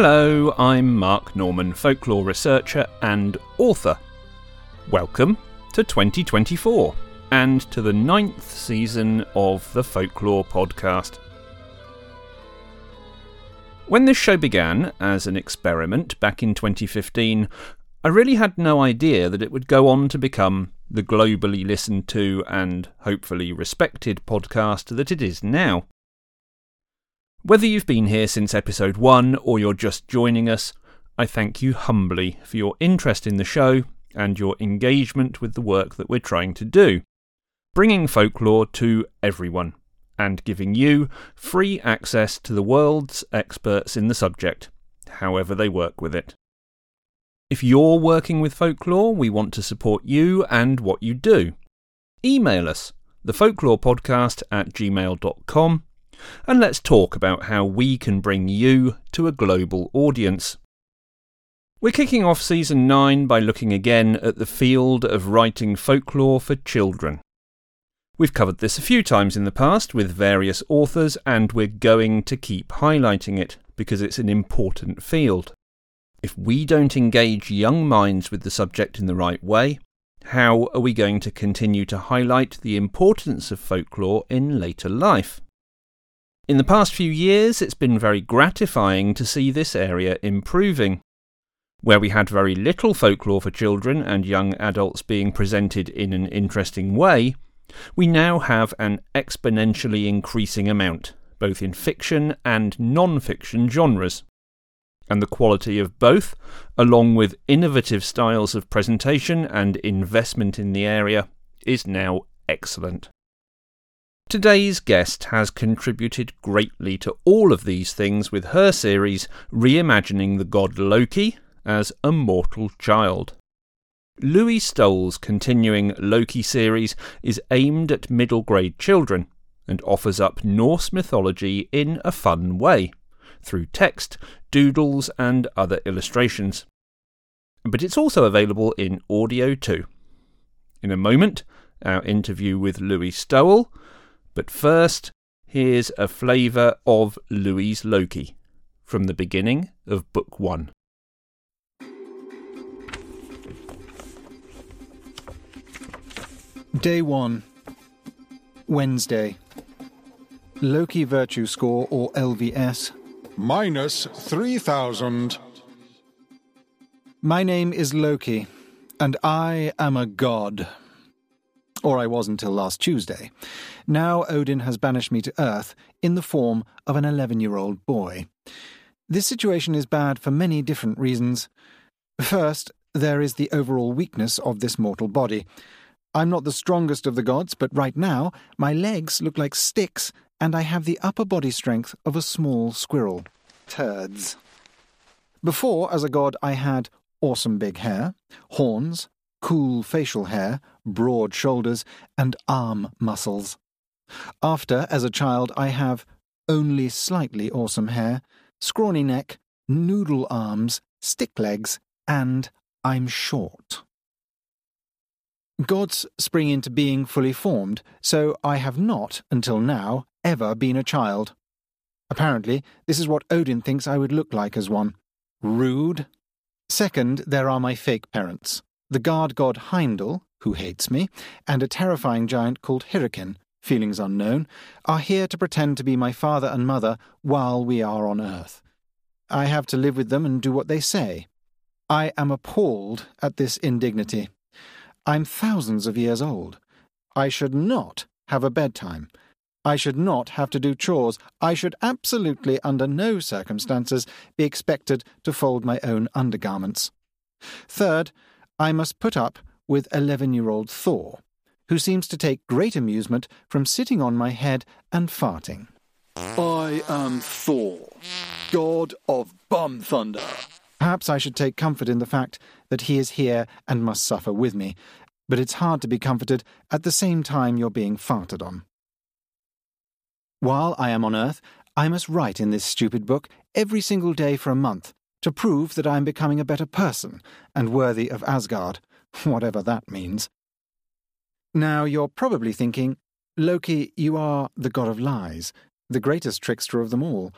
Hello, I'm Mark Norman, folklore researcher and author. Welcome to 2024 and to the 9th season of the Folklore Podcast. When this show began as an experiment back in 2015, I really had no idea that it would go on to become the globally listened to and hopefully respected podcast that it is now. Whether you've been here since episode 1 or you're just joining us, I thank you humbly for your interest in the show and your engagement with the work that we're trying to do, bringing folklore to everyone and giving you free access to the world's experts in the subject, however they work with it. If you're working with folklore, we want to support you and what you do. Email us, thefolklorepodcast@gmail.com, and let's talk about how we can bring you to a global audience. We're kicking off Season 9 by looking again at the field of writing folklore for children. We've covered this a few times in the past with various authors, and we're going to keep highlighting it because it's an important field. If we don't engage young minds with the subject in the right way, how are we going to continue to highlight the importance of folklore in later life? In the past few years, it's been very gratifying to see this area improving. Where we had very little folklore for children and young adults being presented in an interesting way, we now have an exponentially increasing amount, both in fiction and non-fiction genres. And the quality of both, along with innovative styles of presentation and investment in the area, is now excellent. Today's guest has contributed greatly to all of these things with her series reimagining the god Loki as a mortal child. Louise Stoll's continuing Loki series is aimed at middle grade children and offers up Norse mythology in a fun way, through text, doodles and other illustrations. But it's also available in audio too. In a moment, our interview with Louise Stoll. But first, here's a flavour of Louise Loki, from the beginning of Book 1. Day 1. Wednesday. Loki Virtue Score, or LVS. Minus 3,000. My name is Loki, and I am a god. Or I was until last Tuesday. Now Odin has banished me to Earth in the form of an 11-year-old boy. This situation is bad for many different reasons. First, there is the overall weakness of this mortal body. I'm not the strongest of the gods, but right now my legs look like sticks, and I have the upper body strength of a small squirrel. Turds. Before, as a god, I had awesome big hair, horns, cool facial hair, broad shoulders, and arm muscles. After, as a child, I have only slightly awesome hair, scrawny neck, noodle arms, stick legs, and I'm short. Gods spring into being fully formed, so I have not, until now, ever been a child. Apparently, this is what Odin thinks I would look like as one. Rude. Second, there are my fake parents. The guard god Heimdall, who hates me, and a terrifying giant called Hyrrokin, feelings unknown, are here to pretend to be my father and mother while we are on Earth. I have to live with them and do what they say. I am appalled at this indignity. I'm thousands of years old. I should not have a bedtime. I should not have to do chores. I should absolutely, under no circumstances, be expected to fold my own undergarments. Third, I must put up with 11-year-old Thor, who seems to take great amusement from sitting on my head and farting. I am Thor, god of bum thunder. Perhaps I should take comfort in the fact that he is here and must suffer with me, but it's hard to be comforted at the same time you're being farted on. While I am on Earth, I must write in this stupid book every single day for a month to prove that I am becoming a better person and worthy of Asgard, whatever that means. Now, you're probably thinking, Loki, you are the god of lies, the greatest trickster of them all.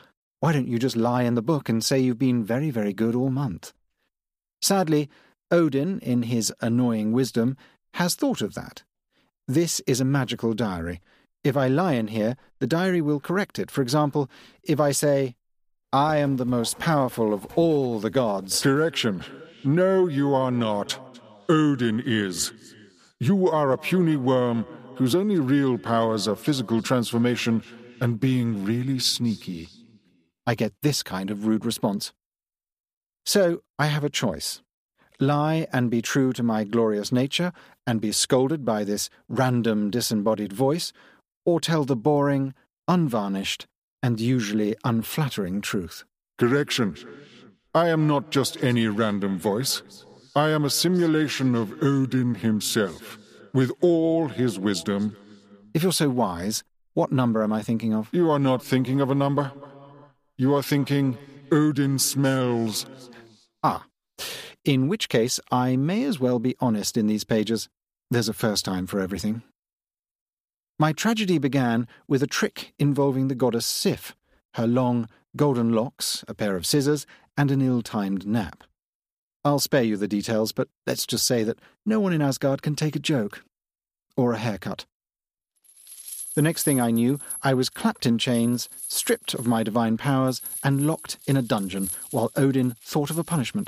Why don't you just lie in the book and say you've been very, very good all month? Sadly, Odin, in his annoying wisdom, has thought of that. This is a magical diary. If I lie in here, the diary will correct it. For example, if I say, I am the most powerful of all the gods. Correction. No, you are not. Odin is. You are a puny worm whose only real powers are physical transformation and being really sneaky. I get this kind of rude response. So I have a choice. Lie and be true to my glorious nature and be scolded by this random disembodied voice, or tell the boring, unvarnished, and usually unflattering truth. Correction. I am not just any random voice. I am a simulation of Odin himself, with all his wisdom. If you're so wise, what number am I thinking of? You are not thinking of a number. You are thinking Odin smells. Ah, in which case I may as well be honest in these pages. There's a first time for everything. My tragedy began with a trick involving the goddess Sif, her long, golden locks, a pair of scissors, and an ill-timed nap. I'll spare you the details, but let's just say that no one in Asgard can take a joke. Or a haircut. The next thing I knew, I was clapped in chains, stripped of my divine powers, and locked in a dungeon, while Odin thought of a punishment.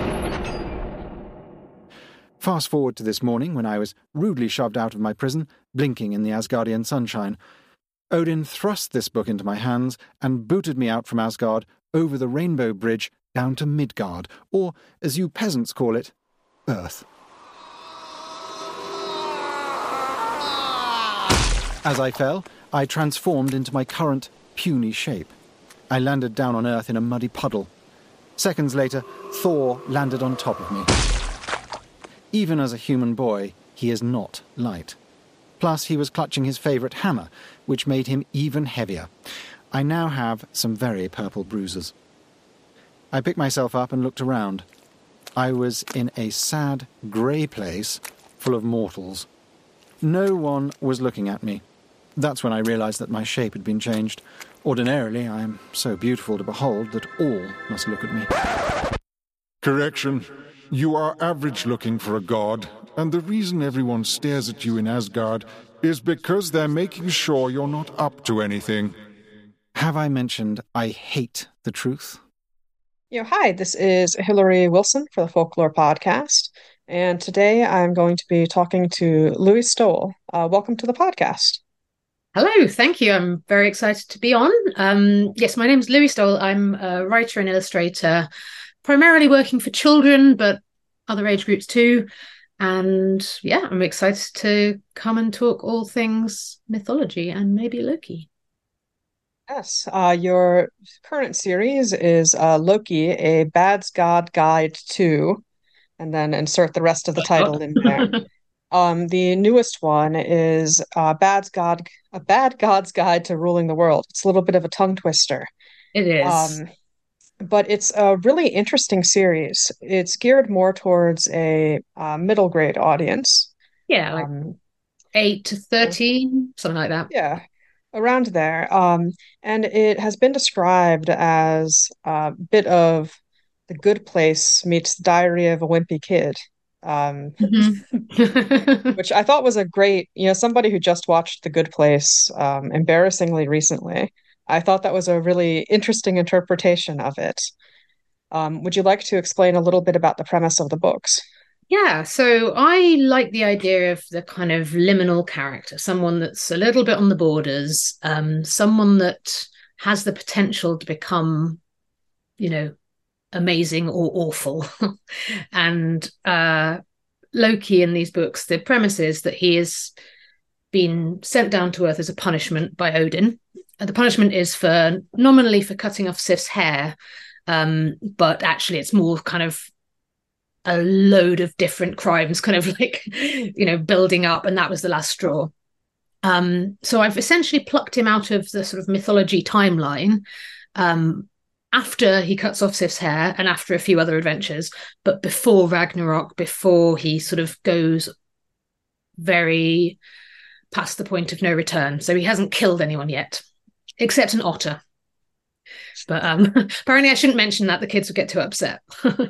Fast forward to this morning, when I was rudely shoved out of my prison, blinking in the Asgardian sunshine. Odin thrust this book into my hands and booted me out from Asgard over the Rainbow Bridge down to Midgard, or, as you peasants call it, Earth. As I fell, I transformed into my current puny shape. I landed down on Earth in a muddy puddle. Seconds later, Thor landed on top of me. Even as a human boy, he is not light. Plus, he was clutching his favourite hammer, which made him even heavier. I now have some very purple bruises. I picked myself up and looked around. I was in a sad, grey place full of mortals. No one was looking at me. That's when I realised that my shape had been changed. Ordinarily, I am so beautiful to behold that all must look at me. Correction. You are average looking for a god, and the reason everyone stares at you in Asgard is because they're making sure you're not up to anything. Have I mentioned I hate the truth? Hi, this is Hillary Wilson for the Folklore Podcast, and today I'm going to be talking to Louis Stoll. Welcome to the podcast. Hello, thank you. I'm very excited to be on. Yes, my name's Louis Stoll. I'm a writer and illustrator, primarily working for children, but other age groups too. And yeah, I'm excited to come and talk all things mythology and maybe Loki. Yes, your current series is Loki, A Bad's God Guide to, and then insert the rest of the title in there. The newest one is A Bad God's Guide to Ruling the World. It's a little bit of a tongue twister. It is. But it's a really interesting series. It's geared more towards a middle grade audience. Yeah, like 8 to 13, something like that. Yeah, around there. And it has been described as a bit of The Good Place meets The Diary of a Wimpy Kid. Which I thought was a great, somebody who just watched The Good Place embarrassingly recently. I thought that was a really interesting interpretation of it. Would you like to explain a little bit about the premise of the books? Yeah, so I like the idea of the kind of liminal character, someone that's a little bit on the borders, someone that has the potential to become, amazing or awful. And Loki in these books, the premise is that he has been sent down to Earth as a punishment by Odin. The punishment is nominally for cutting off Sif's hair, but actually it's more kind of a load of different crimes kind of like, building up, and that was the last straw. So I've essentially plucked him out of the sort of mythology timeline after he cuts off Sif's hair and after a few other adventures, but before Ragnarok, before he sort of goes very past the point of no return. So he hasn't killed anyone yet, except an otter. But apparently I shouldn't mention that. The kids would get too upset.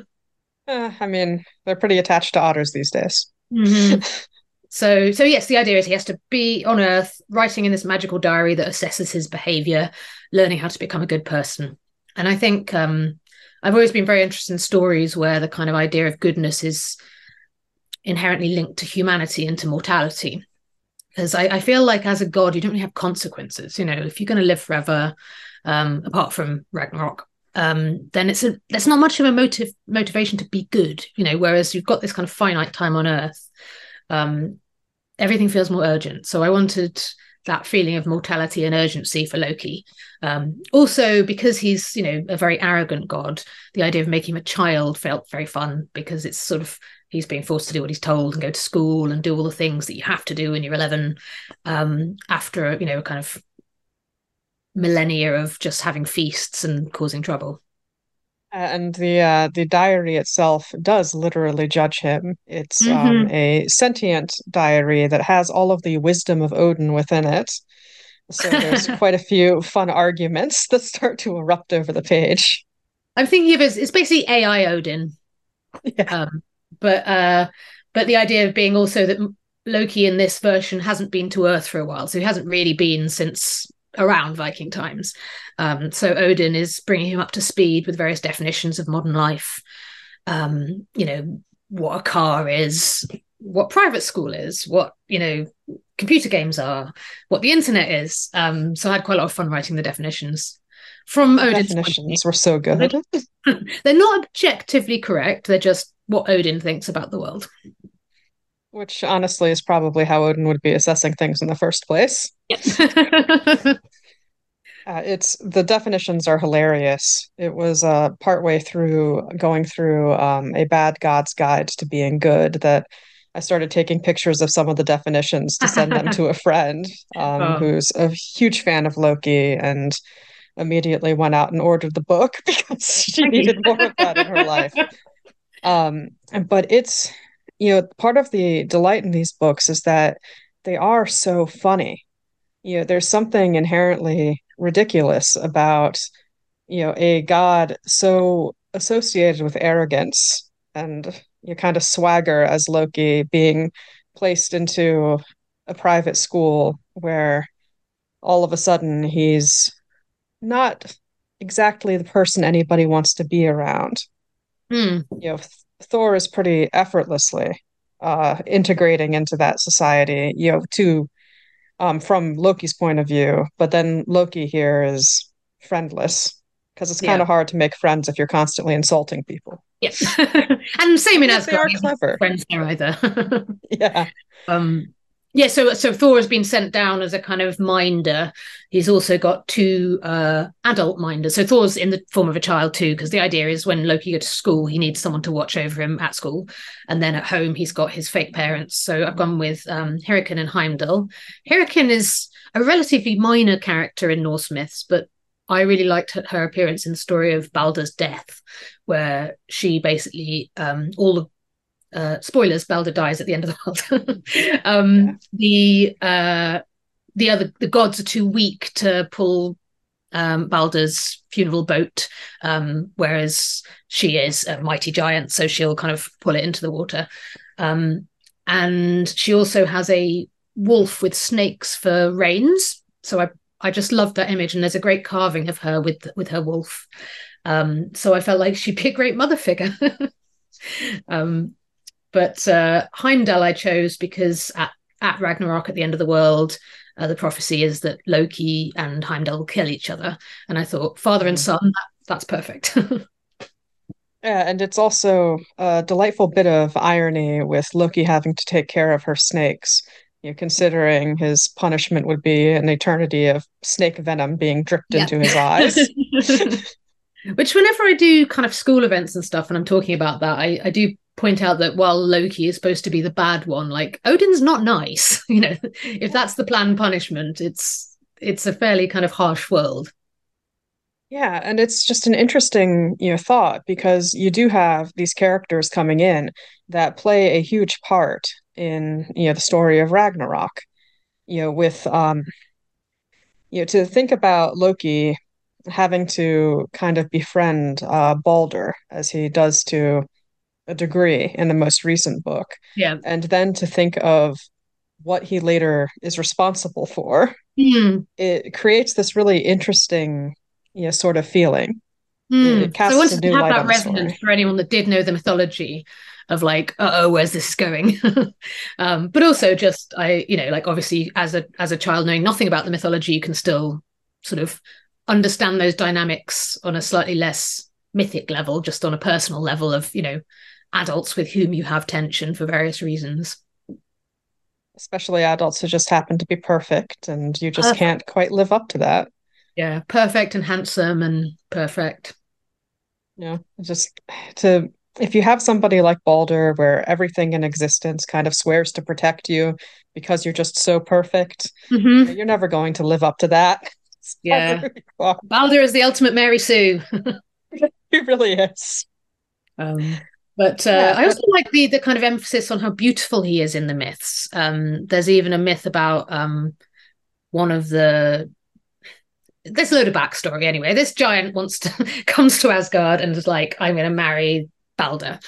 I mean, they're pretty attached to otters these days. Mm-hmm. So yes, the idea is he has to be on Earth, writing in this magical diary that assesses his behavior, learning how to become a good person. And I think I've always been very interested in stories where the kind of idea of goodness is inherently linked to humanity and to mortality. Because I feel like as a god, you don't really have consequences. If you're going to live forever, apart from Ragnarok, then there's not much of a motivation to be good. Whereas you've got this kind of finite time on Earth, everything feels more urgent. So I wanted that feeling of mortality and urgency for Loki. Also, because he's a very arrogant god, the idea of making him a child felt very fun, because it's sort of he's being forced to do what he's told and go to school and do all the things that you have to do when you're 11, after a kind of millennia of just having feasts and causing trouble. And the diary itself does literally judge him. It's a sentient diary that has all of the wisdom of Odin within it. So there's quite a few fun arguments that start to erupt over the page. I'm thinking of it's basically AI Odin. Yeah. But the idea of being also that Loki in this version hasn't been to Earth for a while, so he hasn't really been since around Viking times. So Odin is bringing him up to speed with various definitions of modern life. What a car is, what private school is, what computer games are, what the internet is. So I had quite a lot of fun writing the definitions. From Odin's definitions were so good. They're not objectively correct. They're just what Odin thinks about the world. Which honestly is probably how Odin would be assessing things in the first place. Yep. The definitions are hilarious. It was partway through going through a bad god's guide to being good that I started taking pictures of some of the definitions to send them to a friend who's a huge fan of Loki, and immediately went out and ordered the book because she needed more of that in her life. But it's, part of the delight in these books is that they are so funny. There's something inherently ridiculous about, a god so associated with arrogance and kind of swagger as Loki being placed into a private school where all of a sudden he's not exactly the person anybody wants to be around. Thor is pretty effortlessly integrating into that society, from Loki's point of view. But then Loki here is friendless because it's kind of hard to make friends if you're constantly insulting people. Yeah, and same in Asgard. They are clever. Friends there either. Yeah. So Thor has been sent down as a kind of minder. He's also got two adult minders. So Thor's in the form of a child too, because the idea is when Loki goes to school, he needs someone to watch over him at school. And then at home, he's got his fake parents. So I've gone with Hyrrokin and Heimdall. Hyrrokin is a relatively minor character in Norse myths, but I really liked her appearance in the story of Baldur's death, where she basically, spoilers, Balder dies at the end of the world. The gods are too weak to pull Balder's funeral boat, whereas she is a mighty giant, so she'll kind of pull it into the water. And she also has a wolf with snakes for reins. So I just loved that image, and there's a great carving of her with her wolf. So I felt like she'd be a great mother figure. But Heimdall I chose because at Ragnarok, at the end of the world, the prophecy is that Loki and Heimdall will kill each other. And I thought, father and son, that's perfect. Yeah, and it's also a delightful bit of irony with Loki having to take care of her snakes. Considering his punishment would be an eternity of snake venom being dripped into his eyes. Which whenever I do kind of school events and stuff, and I'm talking about that, I do point out that while Loki is supposed to be the bad one, like Odin's not nice. If that's the planned punishment, it's a fairly kind of harsh world. Yeah, and it's just an interesting, thought, because you do have these characters coming in that play a huge part in, the story of Ragnarok. With to think about Loki having to kind of befriend Balder, as he does to a degree in the most recent book, Yeah. and then to think of what he later is responsible for, it creates this really interesting, sort of feeling. It So I casts a wanted to new have light that on the resonance story. for anyone that did know the mythology of like, oh, where's this going? But also just like obviously as a child knowing nothing about the mythology, you can still sort of understand those dynamics on a slightly less mythic level, just on a personal level of, adults with whom you have tension for various reasons. Especially adults who just happen to be perfect, and you just Perfect. can't quite live up to that. Yeah, perfect and handsome and perfect. Just to if you have somebody like Balder, where everything in existence kind of swears to protect you because you're just so perfect, Mm-hmm. you're never going to live up to that. It's Yeah. never going. Balder is the ultimate Mary Sue. He really is. Um, but Yeah, I but also like the kind of emphasis on how beautiful he is in the myths. There's even a myth about one of the. There's a load of backstory anyway. This giant wants to comes to Asgard and is like, I'm going to marry Balder,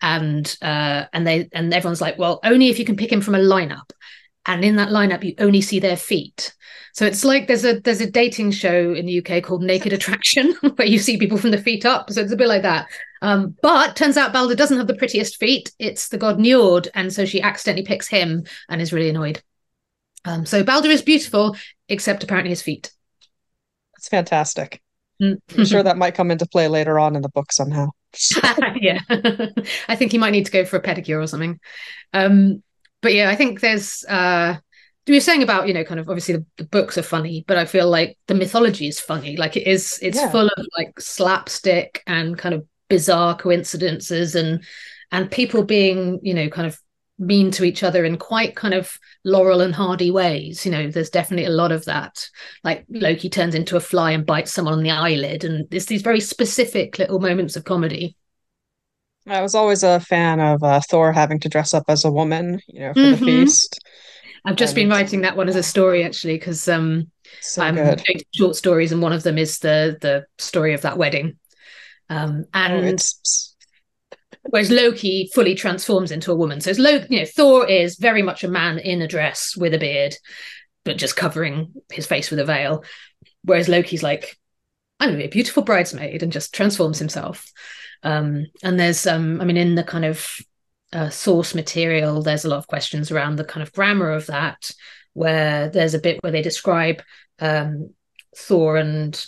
and everyone's like, well, only if you can pick him from a lineup, and in that lineup you only see their feet. So it's like there's a dating show in the UK called Naked Attraction where you see people from the feet up. So it's a bit like that. But turns out Balder doesn't have the prettiest feet. It's the god Njord, and so she accidentally picks him and is really annoyed. So Balder is beautiful, except apparently his feet. it's fantastic. I'm sure that might come into play later on in the book somehow. Yeah, I think he might need to go for a pedicure or something. But yeah, I think there's we were saying about kind of obviously the books are funny, but I feel like the mythology is funny. Like it's Yeah. full of like slapstick and kind of bizarre coincidences and people being kind of mean to each other in quite kind of Laurel and Hardy ways. There's definitely a lot of that. Like Loki turns into a fly and bites someone on the eyelid, and it's these very specific little moments of comedy. I was always a fan of Thor having to dress up as a woman, for the Mm-hmm. feast. I've just been And writing that one as a story actually because so I'm good. doing short stories and one of them is the story of that wedding. Oh, And it's whereas Loki fully transforms into a woman. So Thor is very much a man in a dress with a beard, but just covering his face with a veil. Whereas Loki's like, I'm gonna be a beautiful bridesmaid and just transforms himself. And there's in the kind of source material, there's a lot of questions around the kind of grammar of that, where there's a bit where they describe Thor and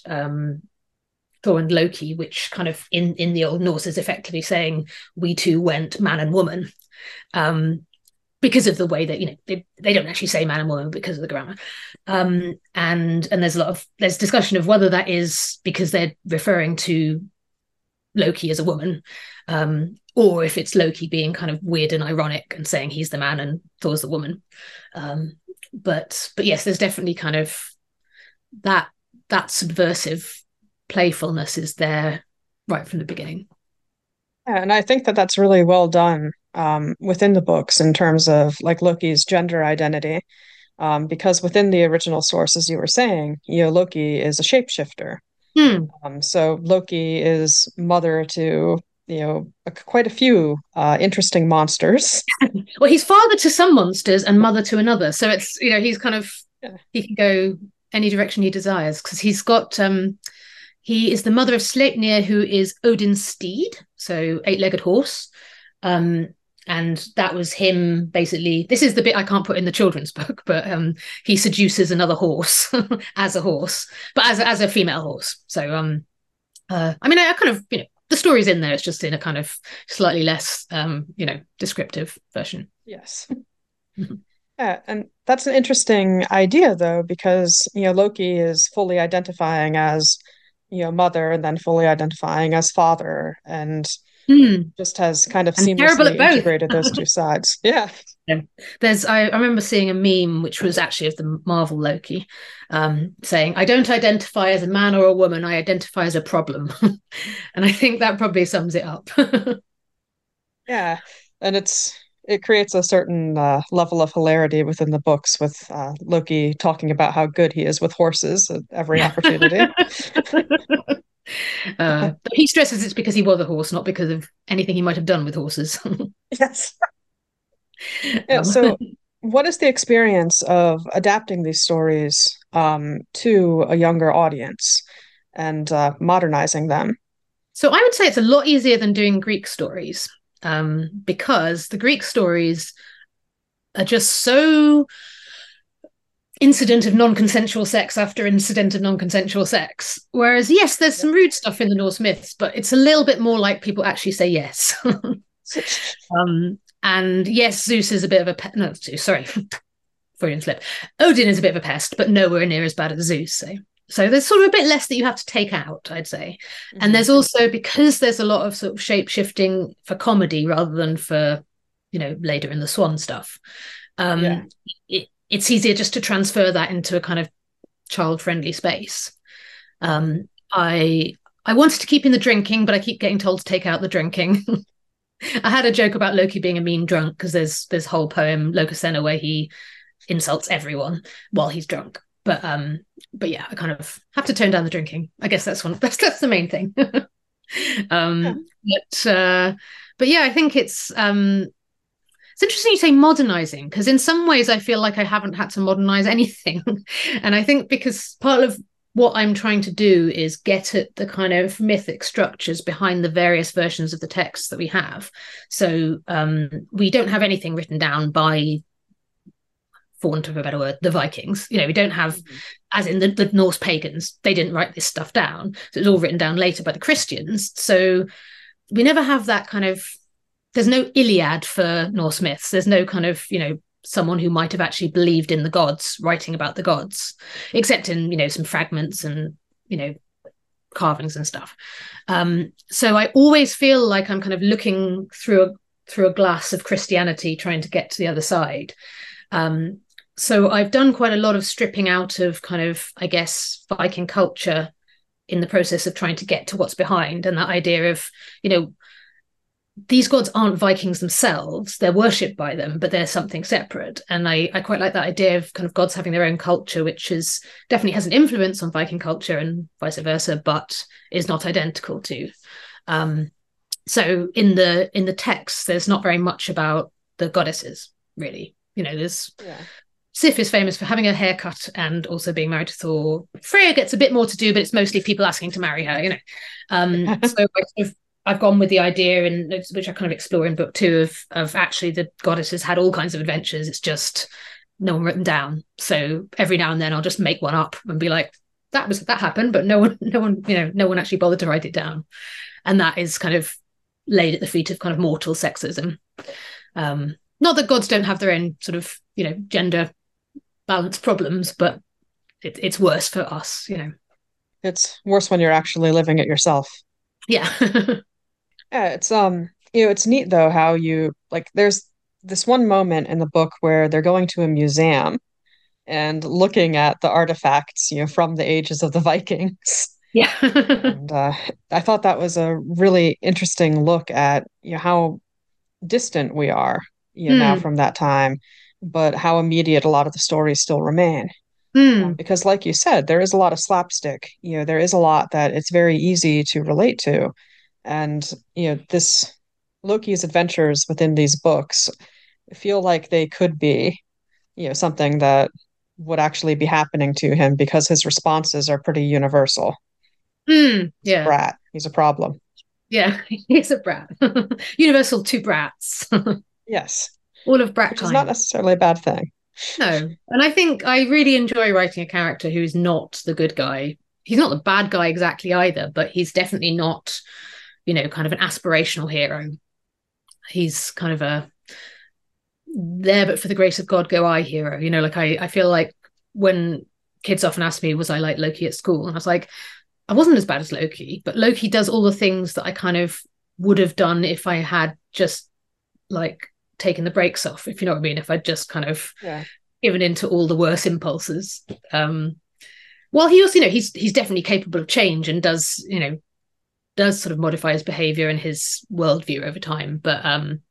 Loki, which kind of in the Old Norse is effectively saying we two went man and woman, because of the way that they don't actually say man and woman because of the grammar, and there's discussion of whether that is because they're referring to Loki as a woman, or if it's Loki being kind of weird and ironic and saying he's the man and Thor's the woman. But yes, there's definitely kind of that subversive playfulness is there right from the beginning. Yeah, and I think that that's really well done within the books in terms of like Loki's gender identity, because within the original source, as you were saying, Loki is a shapeshifter. So Loki is mother to quite a few interesting monsters. Well, he's father to some monsters and mother to another. So it's he's kind of he can go any direction he desires because he's got he is the mother of Sleipnir, who is Odin's steed, so eight-legged horse. And that was him basically. This is the bit I can't put in the children's book, but he seduces another horse as a horse, but as a female horse. So I kind of the story's in there. It's just in a kind of slightly less descriptive version. Yes. Yeah, and that's an interesting idea though, because Loki is fully identifying as mother and then fully identifying as father, and just has kind of And terrible seamlessly at both. integrated those two sides. Yeah. Yeah. I remember seeing a meme which was actually of the Marvel Loki, saying, I don't identify as a man or a woman, I identify as a problem. And I think that probably sums it up. Yeah. And it's it creates a certain level of hilarity within the books with Loki talking about how good he is with horses at every opportunity. But he stresses it's because he was a horse, not because of anything he might have done with horses. Yes. Yeah, so what is the experience of adapting these stories to a younger audience and modernizing them? So I would say it's a lot easier than doing Greek stories, because the Greek stories are just so incident of non-consensual sex after incident of non-consensual sex. Whereas, yes, there's some rude stuff in the Norse myths, but it's a little bit more like people actually say yes. And yes, Zeus is a bit of a no, sorry, Freudian slip. Odin is a bit of a pest, but nowhere near as bad as Zeus. So there's sort of a bit less that you have to take out, I'd say. Mm-hmm. And there's also, because there's a lot of sort of shape shifting for comedy rather than for, later in the Swan stuff. It's easier just to transfer that into a kind of child-friendly space. I wanted to keep in the drinking, but I keep getting told to take out the drinking. I had a joke about Loki being a mean drunk because there's this whole poem, Lokasenna, where he insults everyone while he's drunk. But yeah, I kind of have to tone down the drinking. I guess that's the main thing. But yeah, I think it's interesting you say modernizing, because in some ways I feel like I haven't had to modernize anything. And I think because part of what I'm trying to do is get at the kind of mythic structures behind the various versions of the texts that we have. So we don't have anything written down by, for want of a better word, the Vikings. We don't have, as in the Norse pagans, they didn't write this stuff down. So it was all written down later by the Christians. So we never have that kind of, there's no Iliad for Norse myths. There's no kind of, someone who might have actually believed in the gods writing about the gods, except in, some fragments and, carvings and stuff. So I always feel like I'm kind of looking through a glass of Christianity, trying to get to the other side. So I've done quite a lot of stripping out of kind of, I guess, Viking culture in the process of trying to get to what's behind, and that idea of, these gods aren't Vikings themselves, they're worshipped by them, but they're something separate. And I quite like that idea of kind of gods having their own culture, which is definitely has an influence on Viking culture and vice versa, but is not identical to. So in the text, there's not very much about the goddesses, really. There's Sif is famous for having a haircut and also being married to Thor. Freya gets a bit more to do, but it's mostly people asking to marry her, So I've gone with the idea, and which I kind of explore in book 2, of actually the goddesses had all kinds of adventures. It's just no one written down. So every now and then I'll just make one up and be like, that happened, but no one actually bothered to write it down. And that is kind of laid at the feet of kind of mortal sexism. Not that gods don't have their own sort of, gender balance problems, but it's worse for us, It's worse when you're actually living it yourself. Yeah. Yeah, it's it's neat though how you there's this one moment in the book where they're going to a museum and looking at the artifacts, from the ages of the Vikings. Yeah. And I thought that was a really interesting look at how distant we are, now from that time, but how immediate a lot of the stories still remain. Because like you said, there is a lot of slapstick, there is a lot that it's very easy to relate to. And, this Loki's adventures within these books feel like they could be, something that would actually be happening to him because his responses are pretty universal. Yeah. He's a brat. He's a problem. Yeah, he's a brat. Universal to brats. Yes. All of brat Which kind. is not necessarily a bad thing. No. And I think I really enjoy writing a character who's not the good guy. He's not the bad guy exactly either, but he's definitely not, kind of an aspirational hero. He's kind of a there but for the grace of God go I hero. I feel like when kids often ask me, was I like Loki at school? And I was like, I wasn't as bad as Loki, but Loki does all the things that I kind of would have done if I had just taken the brakes off, if you know what I mean, if I'd just kind of given into all the worse impulses. Well, he also, he's definitely capable of change and does sort of modify his behavior and his worldview over time. But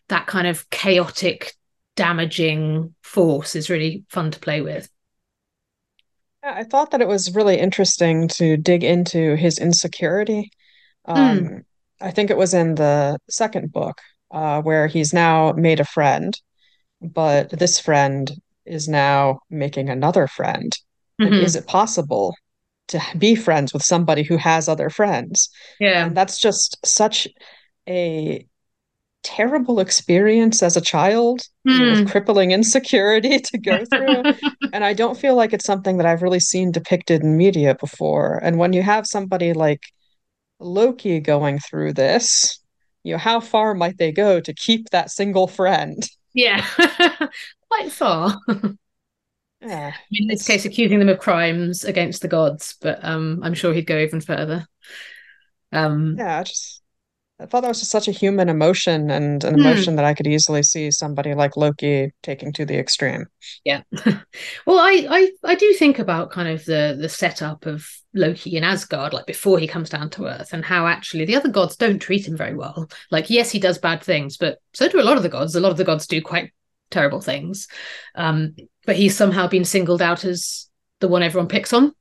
that kind of chaotic, damaging force is really fun to play with. Yeah, I thought that it was really interesting to dig into his insecurity. Um, I think it was in the second book, where he's now made a friend, but this friend is now making another friend. And is it possible to be friends with somebody who has other friends? Yeah. And that's just such a terrible experience as a child, with crippling insecurity to go through. And I don't feel like it's something that I've really seen depicted in media before. And when you have somebody like Loki going through this, how far might they go to keep that single friend? Yeah, quite far. Yeah, In this case, accusing them of crimes against the gods, but I'm sure he'd go even further. Yeah, I thought that was just such a human emotion, and an emotion that I could easily see somebody like Loki taking to the extreme. Yeah. Well, I do think about kind of the setup of Loki in Asgard, like before he comes down to Earth, and how actually the other gods don't treat him very well. Like, yes, he does bad things, but so do a lot of the gods. A lot of the gods do quite terrible things. But he's somehow been singled out as the one everyone picks on.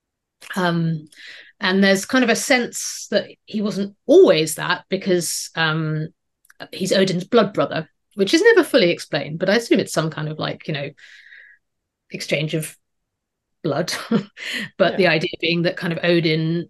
And there's kind of a sense that he wasn't always that, because he's Odin's blood brother, which is never fully explained, but I assume it's some kind of like, exchange of blood. But the idea being that kind of Odin,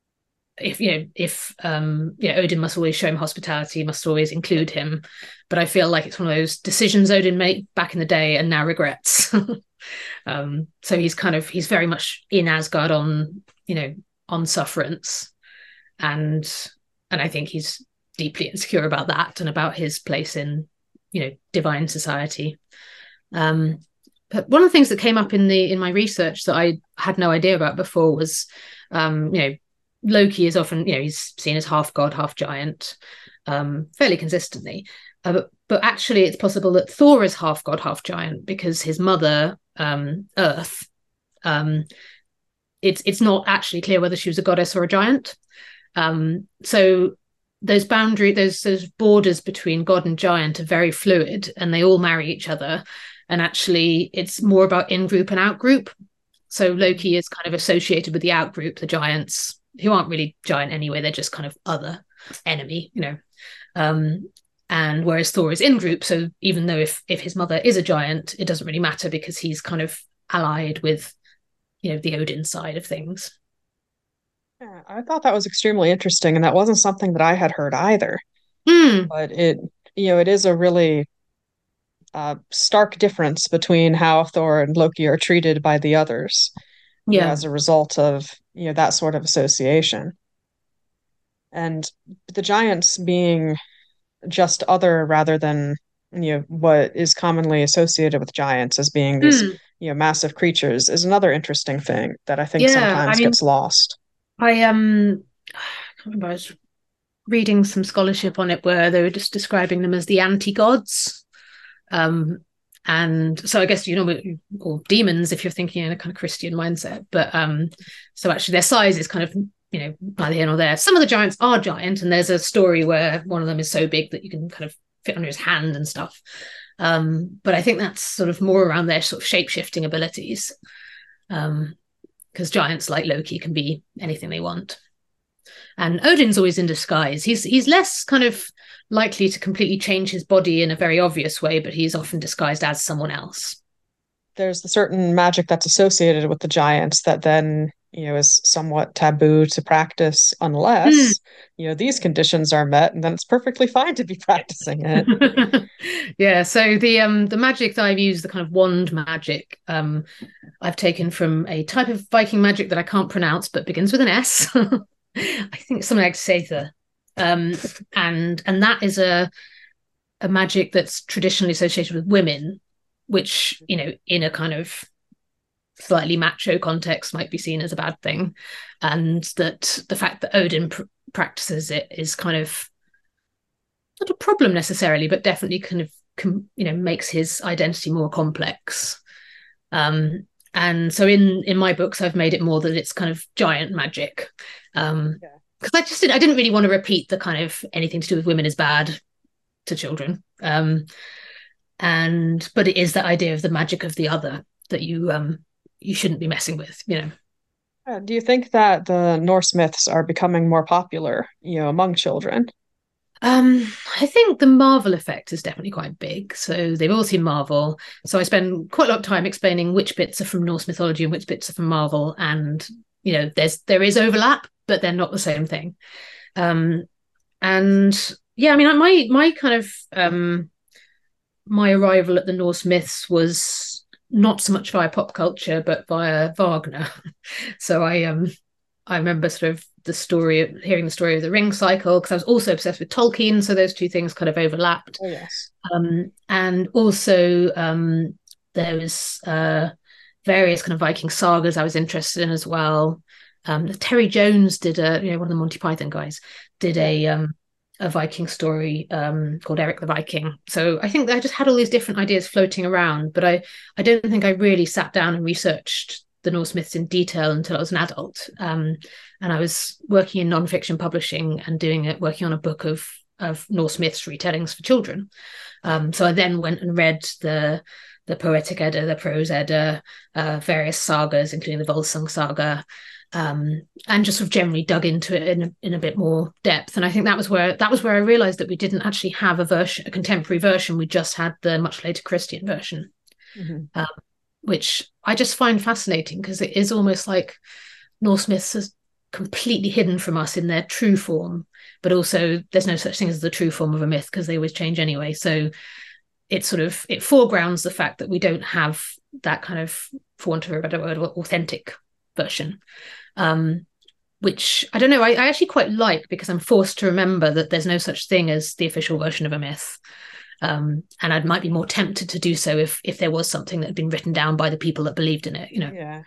if Odin must always show him hospitality, must always include him. But I feel like it's one of those decisions Odin made back in the day and now regrets. So he's very much in Asgard on sufferance, and I think he's deeply insecure about that and about his place in divine society. But one of the things that came up in my research that I had no idea about before was Loki is often he's seen as half god, half giant, fairly consistently, but actually it's possible that Thor is half god, half giant, because his mother, Earth, it's not actually clear whether she was a goddess or a giant. So those borders between god and giant are very fluid, and they all marry each other. And actually, it's more about in-group and out-group. So Loki is kind of associated with the out-group, the giants, who aren't really giant anyway. They're just kind of other enemy, and whereas Thor is in-group. So even though if his mother is a giant, it doesn't really matter, because he's kind of allied with the Odin side of things. Yeah, I thought that was extremely interesting, and that wasn't something that I had heard either. But it is a really stark difference between how Thor and Loki are treated by the others, as a result of that sort of association. And the giants being just other rather than what is commonly associated with giants as being these massive creatures is another interesting thing that I think sometimes gets lost. I can't remember, I was reading some scholarship on it where they were just describing them as the anti-gods. And so I guess, or demons, if you're thinking in a kind of Christian mindset. But so actually their size is kind of, neither here nor there. Some of the giants are giant, and there's a story where one of them is so big that you can kind of fit under his hand and stuff. But I think that's sort of more around their sort of shape-shifting abilities. Because giants like Loki can be anything they want. And Odin's always in disguise. He's less kind of likely to completely change his body in a very obvious way, but he's often disguised as someone else. There's the certain magic that's associated with the giants that then, is somewhat taboo to practice unless, these conditions are met, and then it's perfectly fine to be practicing it. Yeah, so the magic that I've used, the kind of wand magic, I've taken from a type of Viking magic that I can't pronounce but begins with an S. I think it's something like Seither. And that is a magic that's traditionally associated with women, which, in a kind of slightly macho context might be seen as a bad thing. And that the fact that Odin practices it is kind of not a problem necessarily, but definitely kind of, makes his identity more complex. And so in my books, I've made it more that it's kind of giant magic. Because I didn't really want to repeat the kind of anything to do with women is bad to children. But it is that idea of the magic of the other that you shouldn't be messing with, you know. Do you think that the Norse myths are becoming more popular, among children? I think the Marvel effect is definitely quite big. So they've all seen Marvel. So I spend quite a lot of time explaining which bits are from Norse mythology and which bits are from Marvel. And, there is overlap, but they're not the same thing. And yeah, I mean, my kind of my arrival at the Norse myths was not so much via pop culture, but via Wagner. So I remember sort of hearing the story of the Ring Cycle, because I was also obsessed with Tolkien, so those two things kind of overlapped. Oh, yes. And also there was various kind of Viking sagas I was interested in as well. Terry Jones did one of the Monty Python guys did a Viking story called Eric the Viking. So I think that I just had all these different ideas floating around, but I don't think I really sat down and researched the Norse myths in detail until I was an adult. And I was working in nonfiction publishing and working on a book of Norse myths retellings for children. So I then went and read the Poetic Edda, the Prose Edda, various sagas, including the Volsung saga, and just sort of generally dug into it in a bit more depth. And I think that was where I realized that we didn't actually have a contemporary version. We just had the much later Christian version. Mm-hmm. Which I just find fascinating, because it is almost like Norse myths are completely hidden from us in their true form, but also there's no such thing as the true form of a myth, because they always change anyway. So it foregrounds the fact that we don't have that kind of, for want of a better word, authentic version, which I don't know, I actually quite like, because I'm forced to remember that there's no such thing as the official version of a myth. And I might be more tempted to do so if there was something that had been written down by the people that believed in it, Yeah.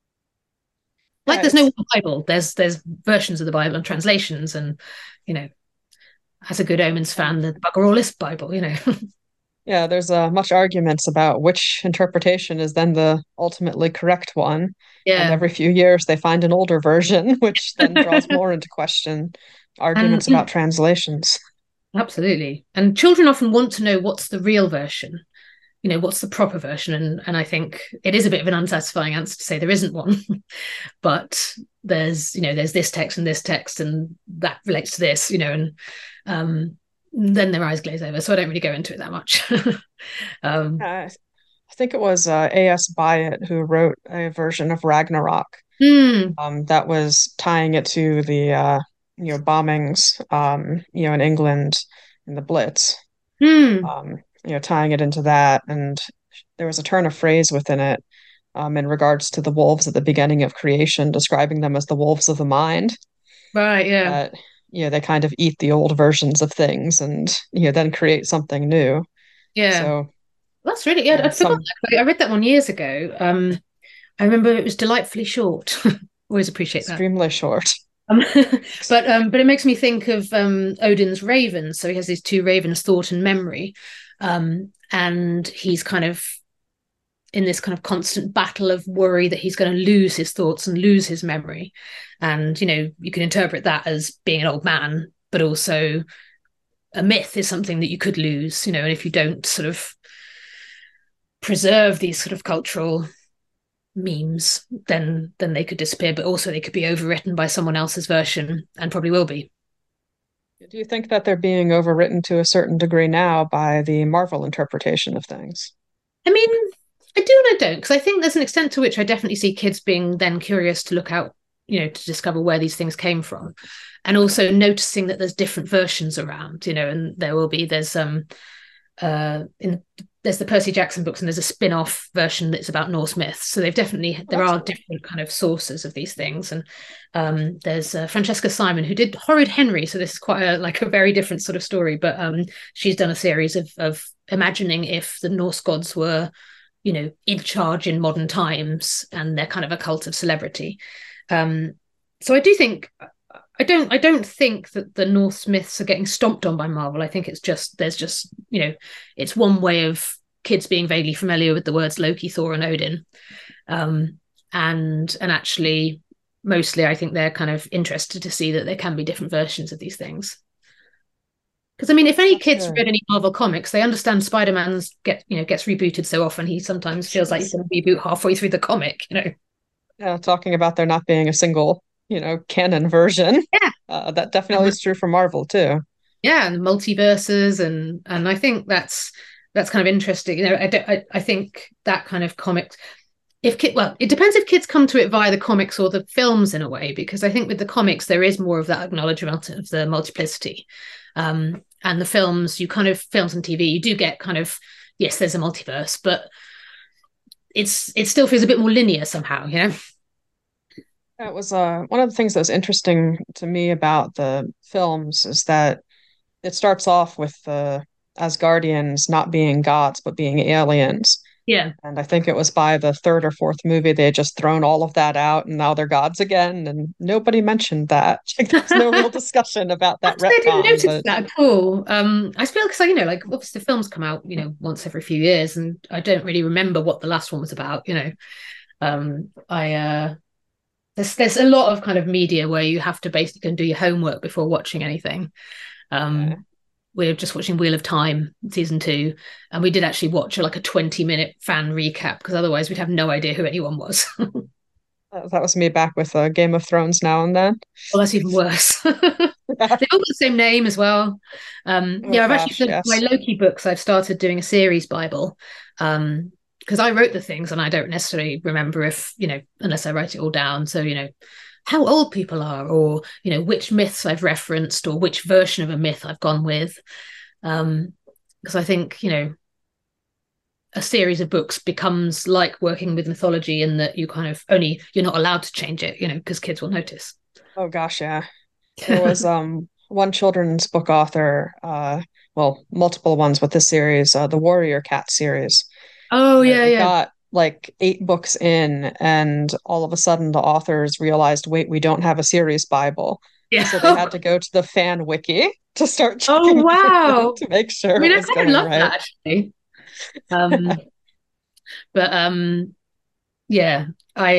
Like there's no Bible. There's versions of the Bible and translations, and as a Good Omens fan, the bugger all list Bible, Yeah, there's much arguments about which interpretation is then the ultimately correct one. Yeah. And every few years they find an older version, which then draws more into question arguments about translations. Absolutely. And children often want to know what's the real version, what's the proper version. And I think it is a bit of an unsatisfying answer to say there isn't one. But there's this text and this text, and that relates to this, and then their eyes glaze over. So I don't really go into it that much. I think it was A.S. Byatt who wrote a version of Ragnarok that was tying it to the bombings, in England in the Blitz, tying it into that. And there was a turn of phrase within it in regards to the wolves at the beginning of creation, describing them as the wolves of the mind. Right, yeah. That, they kind of eat the old versions of things and, then create something new. Yeah. So that's really, I forgot that. I read that one years ago. I remember it was delightfully short. Always appreciate that. Extremely short. But it makes me think of Odin's ravens. So he has these two ravens, Thought and Memory, and he's kind of in this kind of constant battle of worry that he's going to lose his thoughts and lose his memory. And you can interpret that as being an old man, but also a myth is something that you could lose. And if you don't sort of preserve these sort of cultural memes, then they could disappear, but also they could be overwritten by someone else's version, and probably will be. Do you think that they're being overwritten to a certain degree now by the Marvel interpretation of things? I mean, I do and I don't, because I think there's an extent to which I definitely see kids being then curious to look out, to discover where these things came from, and also noticing that there's different versions around, and there's the Percy Jackson books, and there's a spin-off version that's about Norse myths. So there are different kind of sources of these things. And there's Francesca Simon, who did Horrid Henry. So this is quite a very different sort of story, but she's done a series of imagining if the Norse gods were, in charge in modern times, and they're kind of a cult of celebrity. So I do think, I don't think that the Norse myths are getting stomped on by Marvel. I think there's just it's one way of kids being vaguely familiar with the words Loki, Thor, and Odin, and actually mostly I think they're kind of interested to see that there can be different versions of these things. Because I mean, if any That's kids good. read any Marvel comics, they understand Spider-Man's gets rebooted so often. He sometimes feels like he's going to reboot halfway through the comic. Yeah, talking about there not being a single, canon version. Yeah, That definitely is true for Marvel too. yeah, and multiverses, and I think that's kind of interesting. I think that kind of comics. It depends if kids come to it via the comics or the films in a way, because I think with the comics there is more of that acknowledgement of the multiplicity, and the films films and TV you do get kind of, yes, there's a multiverse, but it still feels a bit more linear somehow. That was one of the things that was interesting to me about the films is that it starts off with the Asgardians not being gods but being aliens. Yeah. And I think it was by the third or fourth movie they had just thrown all of that out and now they're gods again. And nobody mentioned that. Like, there's no real discussion about that Actually, I didn't retcon, notice but that at all. I feel because like obviously the films come out once every few years, and I don't really remember what the last one was about. I there's a lot of kind of media where you have to basically go and do your homework before watching anything. yeah. We're just watching Wheel of Time season 2, and we did actually watch like a 20-minute fan recap because otherwise we'd have no idea who anyone was. That was me back with Game of Thrones now and then. Well, that's even worse. They all got the same name as well. Oh Yeah, I've actually gosh, said my yes. Loki books. I've started doing a series Bible, because I wrote the things and I don't necessarily remember if unless I write it all down. So how old people are, or which myths I've referenced, or which version of a myth I've gone with. Because I think a series of books becomes like working with mythology in that you're not allowed to change it, because kids will notice. Oh gosh, yeah. There was one children's book author, well, multiple ones with this series, the Warrior Cat series. Oh And yeah, it yeah, got like 8 books in, and all of a sudden the authors realized, wait, we don't have a series Bible. So they yeah. had to go to the fan wiki to start Oh checking everything wow. to make I sure mean, it I was kind of going love right. that actually. Um, but yeah,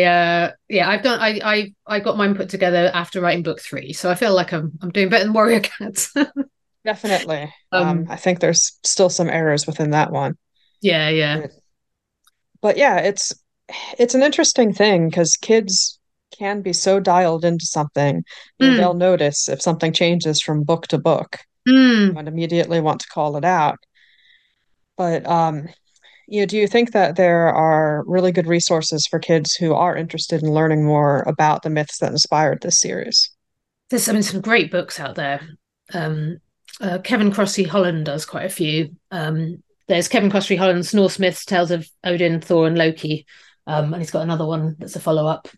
I got mine put together after writing book 3, so I feel like I'm doing better than Warrior Cats. Definitely. um, I think there's still some errors within that one. yeah, yeah. But, but yeah, it's an interesting thing because kids can be so dialed into something, they'll Mm, notice if something changes from book to book mm. and immediately want to call it out. But do you think that there are really good resources for kids who are interested in learning more about the myths that inspired this series? There's some great books out there. Um, Kevin Crossley Holland does quite a few. There's Kevin Crossley Holland's Norse Myths, Tales of Odin, Thor, and Loki, and he's got another one that's a follow up.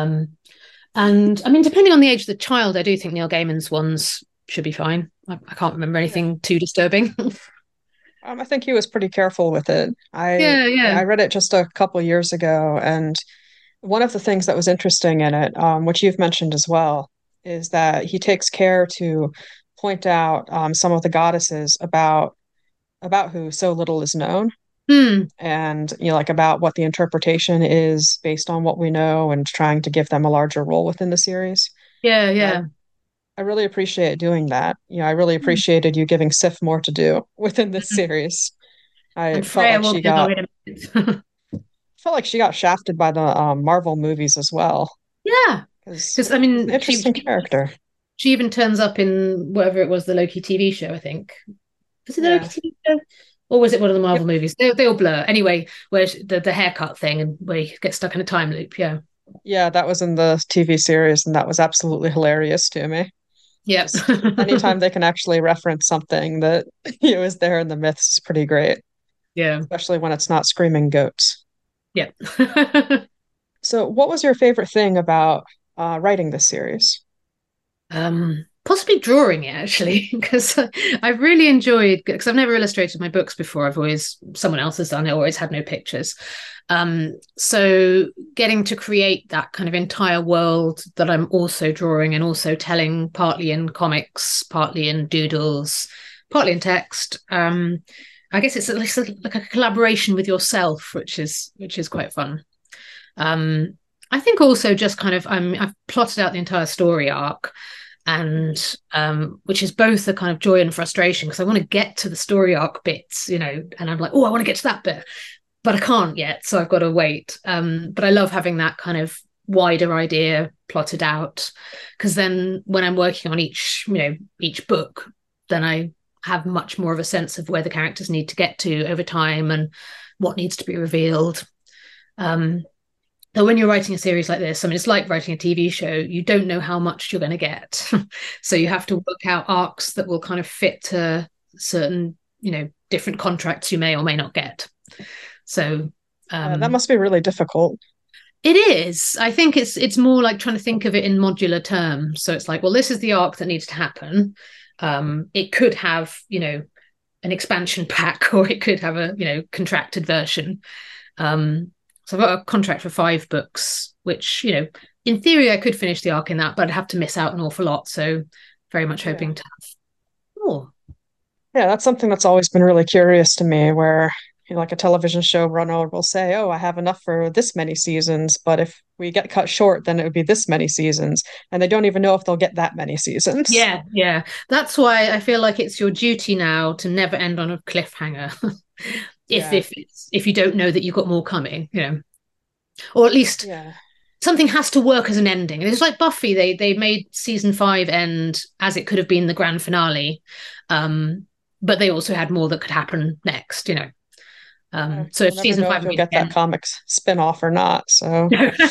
And I mean, depending on the age of the child, I do think Neil Gaiman's ones should be fine. I can't remember Yeah. anything too disturbing. I think he was pretty careful with it. Yeah, yeah. I read it just a couple years ago, and one of the things that was interesting in it, which you've mentioned as well, is that he takes care to point out some of the goddesses about who so little is known, Hmm. and like about what the interpretation is based on what we know, and trying to give them a larger role within the series. Yeah, I yeah. I really appreciate doing that. I really Hmm. appreciated you giving Sif more to do within this series. I And Freya will be along in a minute. felt like she got shafted by the Marvel movies as well, Yeah, because because I she's an mean, interesting character. she even turns up in whatever it was, the Loki TV show. I think was it the Loki Yeah. TV show, or was it one of the Marvel Yep. movies? They all blur. Anyway, where the haircut thing and where he gets stuck in a time loop. Yeah, Yeah, that was in the TV series, and that was absolutely hilarious to me. yeah, Just anytime they can actually reference something that is there in the myths is pretty great, yeah, especially when it's not screaming goats. yeah. So, what was your favorite thing about writing this series? Possibly drawing it actually, because I've really enjoyed, because I've never illustrated my books before. I've always someone else has done it, always had no pictures. So getting to create that kind of entire world that I'm also drawing and also telling, partly in comics, partly in doodles, partly in text. I guess it's like a collaboration with yourself, which is quite fun. I think also just kind of I've plotted out the entire story arc, and which is both a kind of joy and frustration, because I want to get to the story arc bits, and I'm like, oh, I want to get to that bit, but I can't yet, so I've got to wait. But I love having that kind of wider idea plotted out, because then when I'm working on each book, then I have much more of a sense of where the characters need to get to over time and what needs to be revealed. Though when you're writing a series like this, it's like writing a TV show. You don't know how much you're going to get. So you have to work out arcs that will kind of fit to certain, different contracts you may or may not get. So that must be really difficult. It is. I think it's more like trying to think of it in modular terms. So it's like, well, this is the arc that needs to happen. It could have, an expansion pack, or it could have a, contracted version. So I've got a contract for 5 books, which, in theory, I could finish the arc in that, but I'd have to miss out an awful lot. So very much hoping to have more. Yeah, that's something that's always been really curious to me, where like a television showrunner will say, oh, I have enough for this many seasons, but if we get cut short, then it would be this many seasons. And they don't even know if they'll get that many seasons. Yeah. That's why I feel like it's your duty now to never end on a cliffhanger. If you don't know that you've got more coming, or at least something has to work as an ending. And it's like Buffy, they made season 5 end as it could have been the grand finale, but they also had more that could happen next. So if season 5, you'll get that comics spin-off or not. So,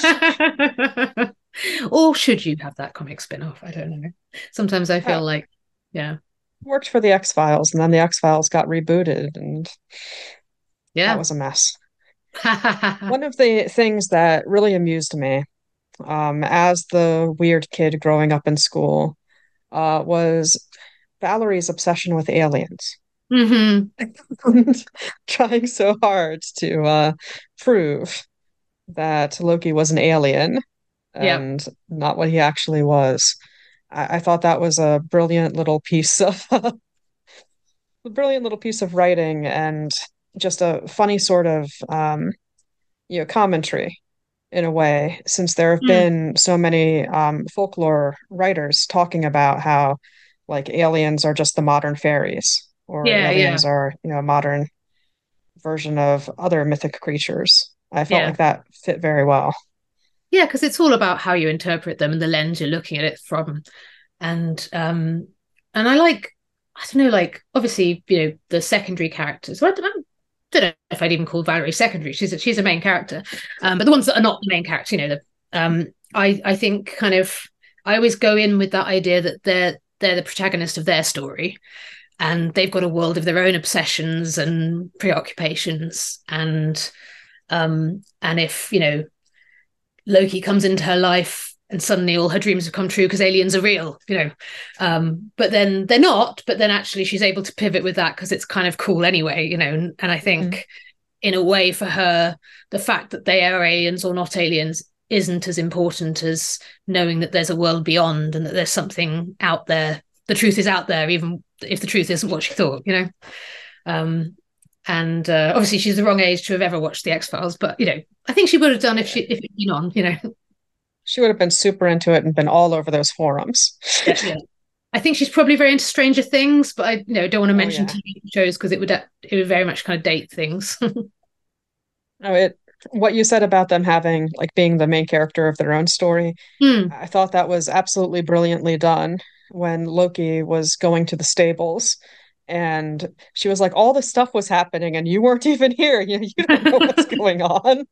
or should you have that comic spin-off? I don't know. Sometimes I feel like, worked for the X-Files, and then the X-Files got rebooted, and that was a mess. One of the things that really amused me, as the weird kid growing up in school, was Valerie's obsession with aliens. Mm-hmm. Trying so hard to prove that Loki was an alien and not what he actually was. I thought that was a brilliant little piece of writing, and just a funny sort of commentary in a way, since there have been so many folklore writers talking about how like aliens are just the modern fairies, or aliens are a modern version of other mythic creatures. I felt like that fit very well. Yeah, because it's all about how you interpret them and the lens you're looking at it from. And I like, I don't know, like obviously, the secondary characters. I don't know if I'd even call Valerie secondary. She's a main character. But the ones that are not the main character, I think kind of, I always go in with that idea that they're the protagonist of their story, and they've got a world of their own obsessions and preoccupations. And if, Loki comes into her life and suddenly all her dreams have come true because aliens are real, but then they're not, but then actually she's able to pivot with that because it's kind of cool anyway, and I think in a way for her, the fact that they are aliens or not aliens isn't as important as knowing that there's a world beyond and that there's something out there. The truth is out there, even if the truth isn't what she thought, and obviously she's the wrong age to have ever watched the X-Files, but I think she would have done if it'd been on. She would have been super into it and been all over those forums. Yeah. I think she's probably very into Stranger Things, but I don't want to mention TV shows because it would very much kind of date things. What you said about them having like being the main character of their own story, I thought that was absolutely brilliantly done when Loki was going to the stables. And she was like, all this stuff was happening and you weren't even here. You don't know what's going on.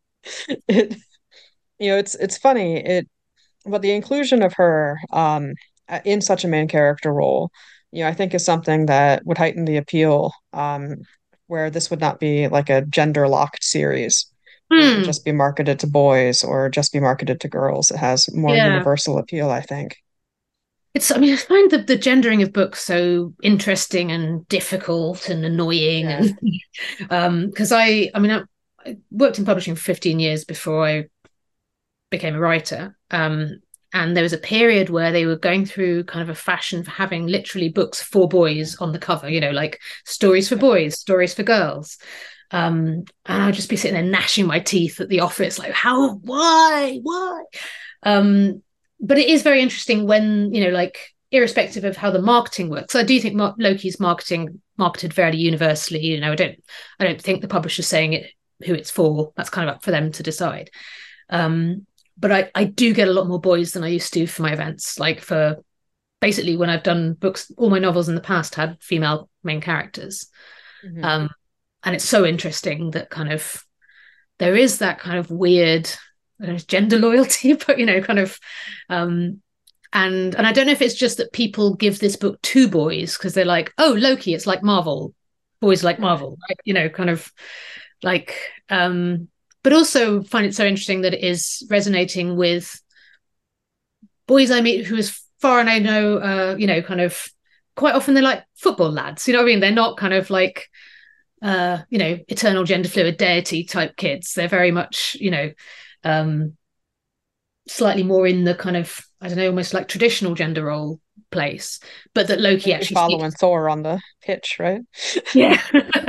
It's funny. But the inclusion of her in such a main character role, I think is something that would heighten the appeal, where this would not be like a gender locked series. It would just be marketed to boys or just be marketed to girls. It has more universal appeal, I think. I find the gendering of books so interesting and difficult and annoying, and because I worked in publishing for 15 years before I became a writer, and there was a period where they were going through kind of a fashion for having literally books for boys on the cover, like stories for boys, stories for girls, and I'd just be sitting there gnashing my teeth at the office, like why. But it is very interesting when, like irrespective of how the marketing works. I do think Loki's marketed fairly universally. You know, I don't think the publisher's saying it who it's for. That's kind of up for them to decide. But I do get a lot more boys than I used to for my events. Like for basically when I've done books, all my novels in the past had female main characters. Mm-hmm. And it's so interesting that kind of there is that kind of weird gender loyalty, but, you know, kind of and I don't know if it's just that people give this book to boys because they're like, oh, Loki, it's like Marvel. Boys like Marvel, right? You know, kind of like but also find it so interesting that it is resonating with boys I meet who, as far and I know, you know, kind of quite often they're like football lads, you know what I mean? They're not kind of like, you know, eternal gender fluid deity type kids. They're very much, you know, slightly more in the kind of, I don't know, almost like traditional gender role place, but that Loki actually following Thor on the pitch, right? Yeah.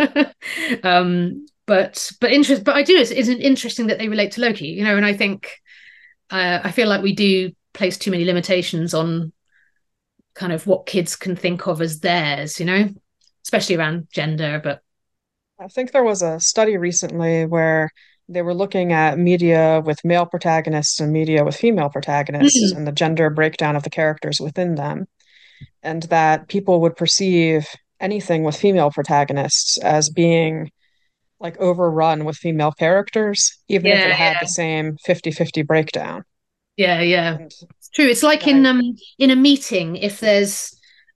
But I do, it's interesting that they relate to Loki, you know, and I think I feel like we do place too many limitations on kind of what kids can think of as theirs, you know, especially around gender. But I think there was a study recently where they were looking at media with male protagonists and media with female protagonists and the gender breakdown of the characters within them, and that people would perceive anything with female protagonists as being like overrun with female characters, even if it had the same 50-50 breakdown. Yeah, yeah. And it's true. It's like in a meeting, if there's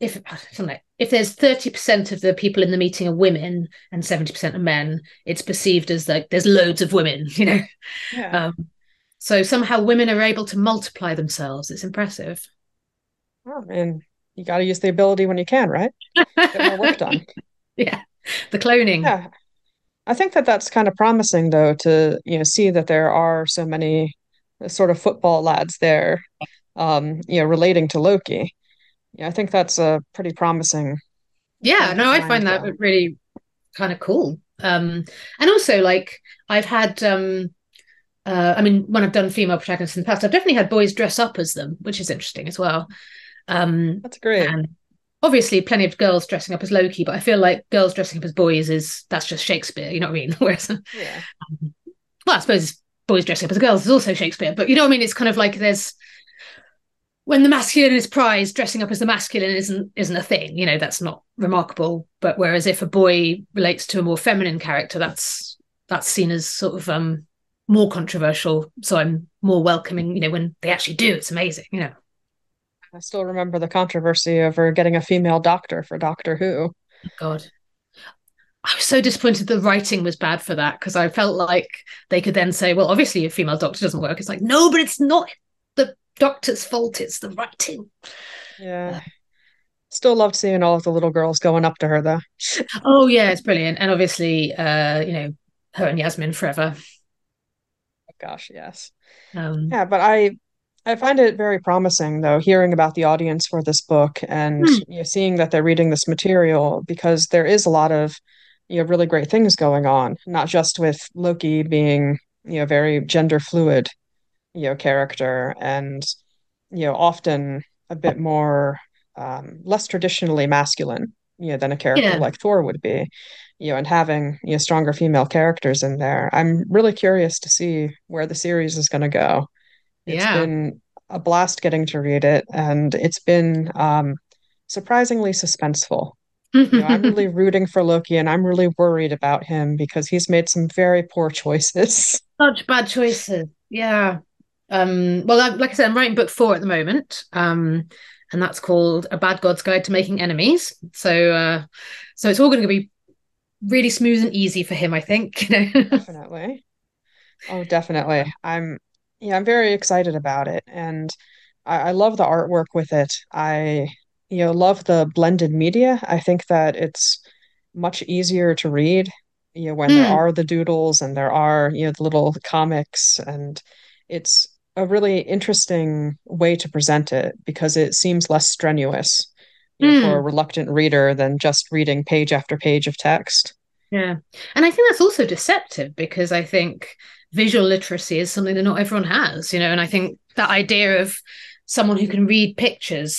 30% of the people in the meeting are women and 70% are men, it's perceived as like there's loads of women, you know. Yeah. So somehow women are able to multiply themselves. It's impressive. Well, and you got to use the ability when you can, right? Get more work done. Yeah, the cloning. Yeah, I think that that's kind of promising, though, to, you know, see that there are so many sort of football lads there, you know, relating to Loki. Yeah, I think that's a pretty promising. Yeah, no, I find that really kind of cool. And also, like, I've had, I mean, when I've done female protagonists in the past, I've definitely had boys dress up as them, which is interesting as well. That's great. And obviously, plenty of girls dressing up as Loki, but I feel like girls dressing up as boys that's just Shakespeare. You know what I mean? Whereas, yeah. Well, I suppose boys dressing up as girls is also Shakespeare, but you know what I mean? It's kind of like when the masculine is prized, dressing up as the masculine isn't a thing. You know, that's not remarkable. But whereas if a boy relates to a more feminine character, that's seen as sort of more controversial. So I'm more welcoming. You know, when they actually do, it's amazing. You know. I still remember the controversy over getting a female doctor for Doctor Who. Oh, God. I was so disappointed the writing was bad for that, because I felt like they could then say, well, obviously a female doctor doesn't work. It's like, no, but it's not the doctor's fault. It's the writing. Yeah. Still loved seeing all of the little girls going up to her, though. Oh, yeah, it's brilliant. And obviously, you know, her and Yasmin forever. Oh, gosh, yes. Yeah, but I find it very promising, though, hearing about the audience for this book and you know, seeing that they're reading this material, because there is a lot of, you know, really great things going on, not just with Loki being, you know, very gender fluid, you know, character, and, you know, often a bit more less traditionally masculine, you know, than a character like Thor would be, you know, and having, you know, stronger female characters in there. I'm really curious to see where the series is going to go. It's been a blast getting to read it, and it's been surprisingly suspenseful. You know, I'm really rooting for Loki, and I'm really worried about him because he's made some very poor choices. Such bad choices. Yeah. Well, like I said, I'm writing book 4 at the moment, and that's called A Bad God's Guide to Making Enemies. So it's all going to be really smooth and easy for him, I think. You know? Definitely. Oh, definitely. I'm very excited about it, and I love the artwork with it. I, you know, love the blended media. I think that it's much easier to read, you know, when there are the doodles and there are, you know, the little comics, and it's a really interesting way to present it because it seems less strenuous, you know, for a reluctant reader than just reading page after page of text. Yeah. And I think that's also deceptive, because I think visual literacy is something that not everyone has, you know, and I think that idea of someone who can read pictures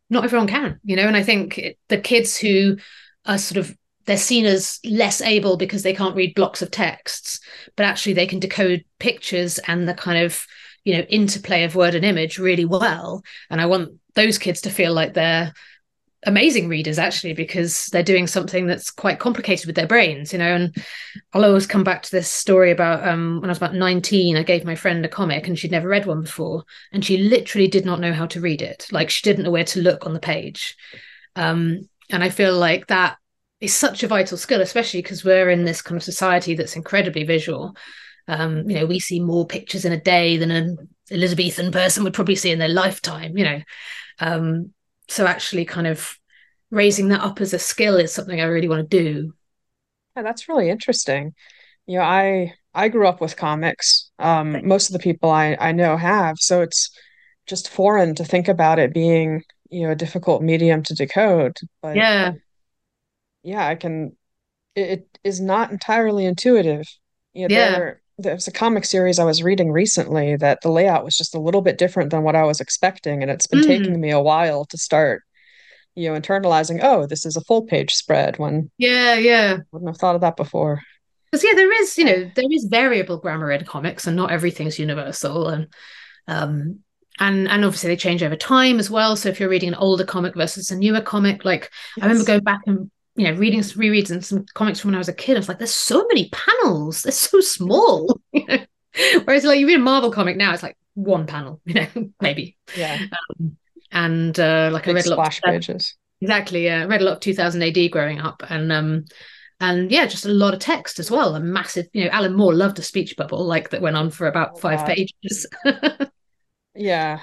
not everyone can, and I think the kids who are sort of, they're seen as less able because they can't read blocks of texts, but actually they can decode pictures and the kind of, interplay of word and image really well. And I want those kids to feel like they're amazing readers, actually, because they're doing something that's quite complicated with their brains, and I'll always come back to this story about when I was about 19, I gave my friend a comic and she'd never read one before, and she literally did not know how to read it. Like, she didn't know where to look on the page. And I feel like that is such a vital skill, especially because we're in this kind of society that's incredibly visual. We see more pictures in a day than an Elizabethan person would probably see in their lifetime, so actually kind of raising that up as a skill is something I really want to do. Yeah, that's really interesting. I grew up with comics. Most of the people I know have, so it's just foreign to think about it being, a difficult medium to decode. But Yeah. yeah, it is not entirely intuitive. Yeah. There's a comic series I was reading recently that the layout was just a little bit different than what I was expecting, and it's been taking me a while to start, internalizing, oh, this is a full page spread, when Yeah. wouldn't have thought of that before. Because there is variable grammar in comics, and not everything's universal, and obviously they change over time as well. So if you're reading an older comic versus a newer comic, like Yes. I remember going back and rereading some comics from when I was a kid. I was like, there's so many panels, they're so small. Whereas like you read a Marvel comic now, it's like one panel, maybe. Yeah. And like Big I read a lot splash pages. Exactly, yeah. I read a lot of 2000 AD growing up, and yeah, just a lot of text as well. A massive, Alan Moore loved a speech bubble like that went on for about 5 God. pages. Yeah,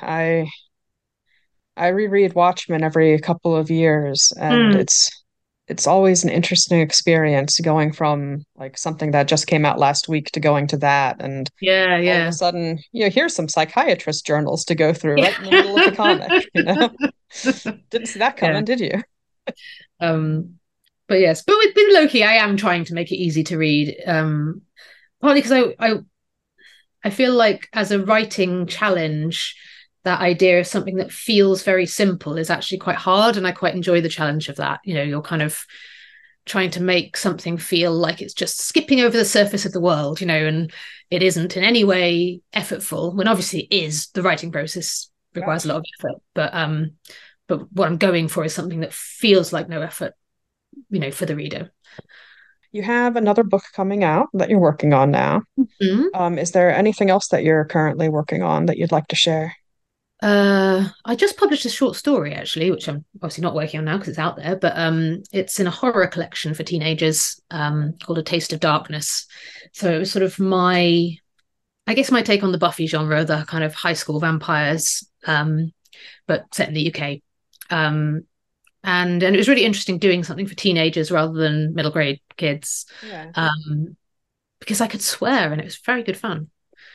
I reread Watchmen every couple of years, and it's always an interesting experience going from like something that just came out last week to going to that, and Yeah, all of a sudden, here's some psychiatrist journals to go through right in the middle of the comic, Didn't see that coming, did you? But yes, but with Loki, I am trying to make it easy to read. Partly because I feel like as a writing challenge, that idea of something that feels very simple is actually quite hard, and I quite enjoy the challenge of that. You're kind of trying to make something feel like it's just skipping over the surface of the world, and it isn't in any way effortful, when obviously it is. The writing process requires a lot of effort, but what I'm going for is something that feels like no effort, for the reader. You have another book coming out that you're working on now. Mm-hmm. Is there anything else that you're currently working on that you'd like to share? I just published a short story, actually, which I'm obviously not working on now because it's out there, but it's in a horror collection for teenagers called A Taste of Darkness. So it was sort of my take on the Buffy genre, the kind of high school vampires, but set in the UK. And it was really interesting doing something for teenagers rather than middle grade kids, because I could swear and it was very good fun.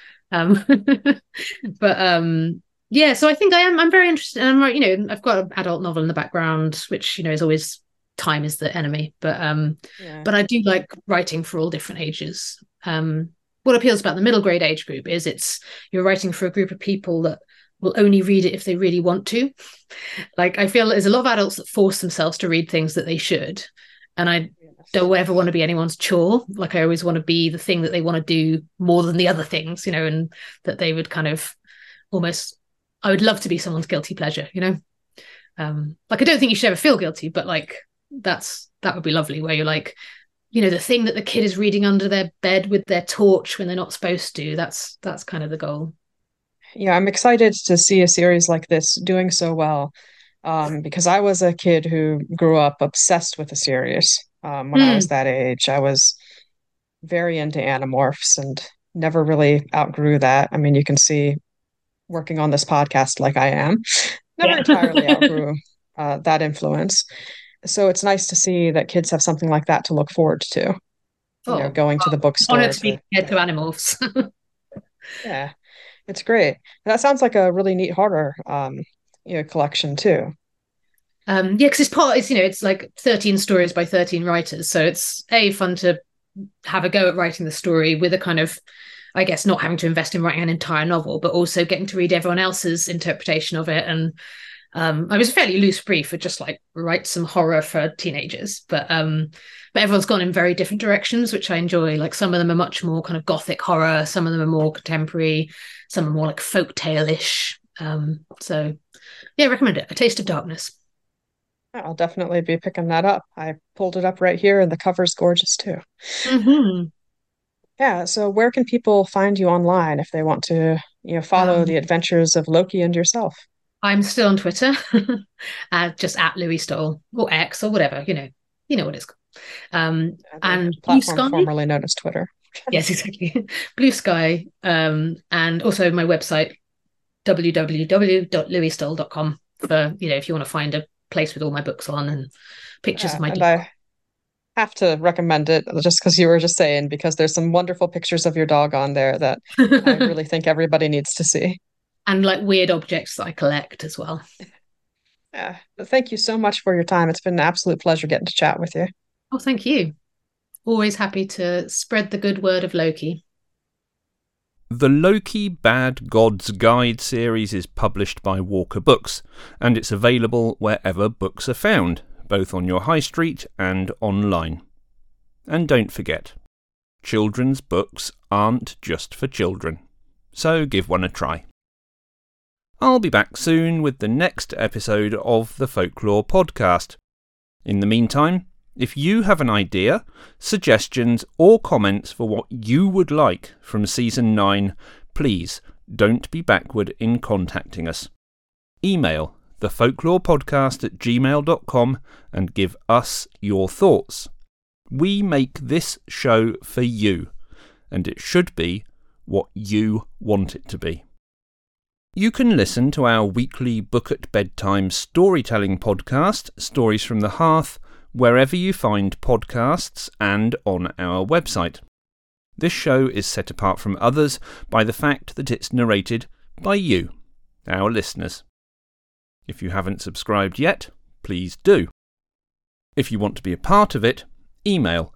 But yeah, so I think I'm very interested, and I've got an adult novel in the background, which is always, time is the enemy, but I do like writing for all different ages. What appeals about the middle grade age group is you're writing for a group of people that will only read it if they really want to. Like, I feel there's a lot of adults that force themselves to read things that they should, and I don't ever want to be anyone's chore. Like, I always want to be the thing that they want to do more than the other things, and that they would kind of almost, I would love to be someone's guilty pleasure, like, I don't think you should ever feel guilty, but like that would be lovely, where you're like, the thing that the kid is reading under their bed with their torch when they're not supposed to. That's kind of the goal. Yeah, I'm excited to see a series like this doing so well, because I was a kid who grew up obsessed with the series. When I was that age, I was very into Animorphs and never really outgrew that. I mean, you can see working on this podcast like I am, never entirely outgrew that influence. So it's nice to see that kids have something like that to look forward to. Going to the bookstore. Honestly, to Animorphs. Yeah, it's great. That sounds like a really neat horror, collection too. Yeah, because it's like 13 stories by 13 writers, so it's fun to have a go at writing the story with a kind of, I guess, not having to invest in writing an entire novel, but also getting to read everyone else's interpretation of it. And I was a fairly loose brief for just like write some horror for teenagers, but everyone's gone in very different directions, which I enjoy. Like some of them are much more kind of gothic horror, some of them are more contemporary, some are more like folktale-ish. So yeah, recommend it. A Taste of Darkness. I'll definitely be picking that up. I pulled it up right here, and the cover's gorgeous too. Mm-hmm. Yeah, so where can people find you online if they want to, follow the adventures of Loki and yourself? I'm still on Twitter, just at Louis Stoll or X or whatever, you know what it's called. And Blue Platform Sky, formerly known as Twitter. yes, exactly. Blue Sky, and also my website www.louisstoll.com for if you want to find a place with all my books on and pictures of my and dog. I have to recommend it just because you were just saying, because there's some wonderful pictures of your dog on there that I really think everybody needs to see. And like weird objects that I collect as well. Yeah. Thank you so much for your time. It's been an absolute pleasure getting to chat with you. Oh, thank you. Always happy to spread the good word of Loki. The Loki Bad Gods Guide series is published by Walker Books, and it's available wherever books are found, both on your high street and online. And don't forget, children's books aren't just for children, so give one a try. I'll be back soon with the next episode of the Folklore Podcast. In the meantime, if you have an idea, suggestions or comments for what you would like from Season 9, please don't be backward in contacting us. Email thefolklorepodcast@gmail.com and give us your thoughts. We make this show for you, and it should be what you want it to be. You can listen to our weekly Book at Bedtime storytelling podcast, Stories from the Hearth, wherever you find podcasts and on our website. This show is set apart from others by the fact that it's narrated by you, our listeners. If you haven't subscribed yet, please do. If you want to be a part of it, email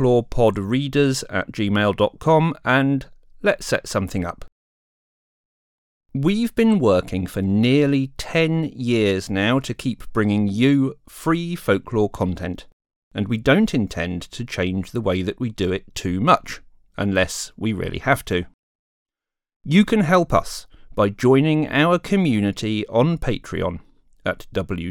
folklorepodreaders@gmail.com and let's set something up. We've been working for nearly 10 years now to keep bringing you free folklore content, and we don't intend to change the way that we do it too much, unless we really have to. You can help us by joining our community on Patreon at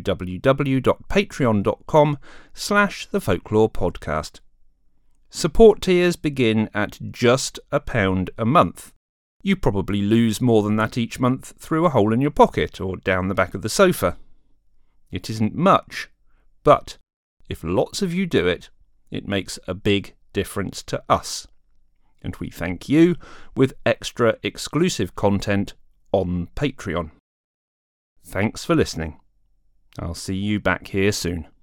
www.patreon.com/thefolklorepodcast. Support tiers begin at just £1 a month. You probably lose more than that each month through a hole in your pocket or down the back of the sofa. It isn't much, but if lots of you do it, it makes a big difference to us. And we thank you with extra exclusive content on Patreon. Thanks for listening. I'll see you back here soon.